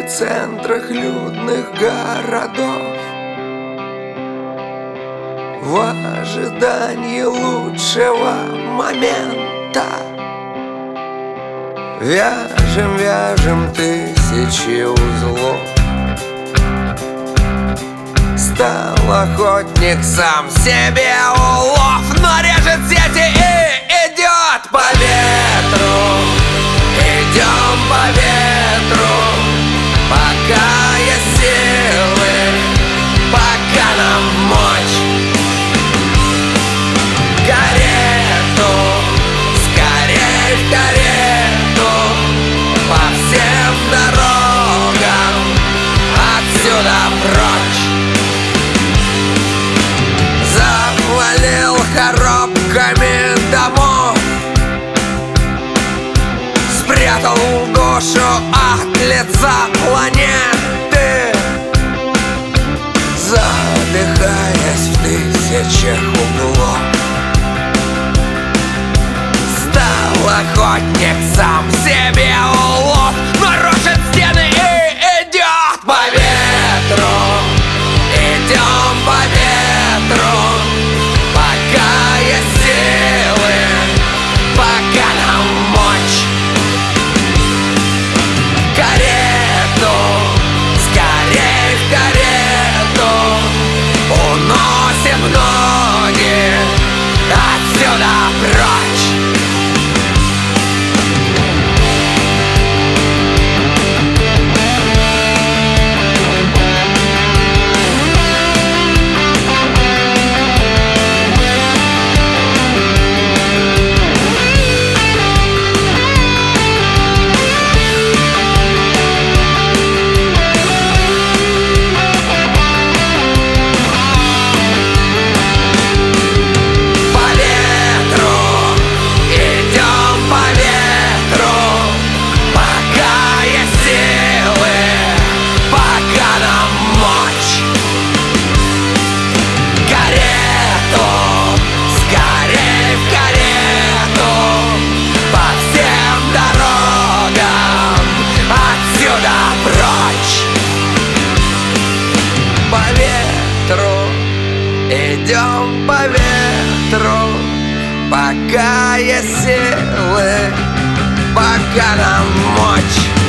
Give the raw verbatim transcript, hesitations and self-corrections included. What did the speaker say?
центрах людных городов, в ожидании лучшего момента. Вяжем, вяжем тысячи узлов. Стал охотник сам себе улов, но режет сети и идет по ветру. Идем по ветру, пока есть силы, пока нам мочь. Карету, скорей в карету, по всем дорогам отсюда прочь. Завалил коробками домов, спрятал душу от лица планеты, задыхаясь в тысячах углов. Стал охотник сам себе улов, но рушит стены и идет по ветру. Идем по ветру, пока есть силы, пока нам мочь. Карету, скорей в карету, уносим ноги отсюда прочь. Идем по ветру, пока есть силы, пока нам мочь.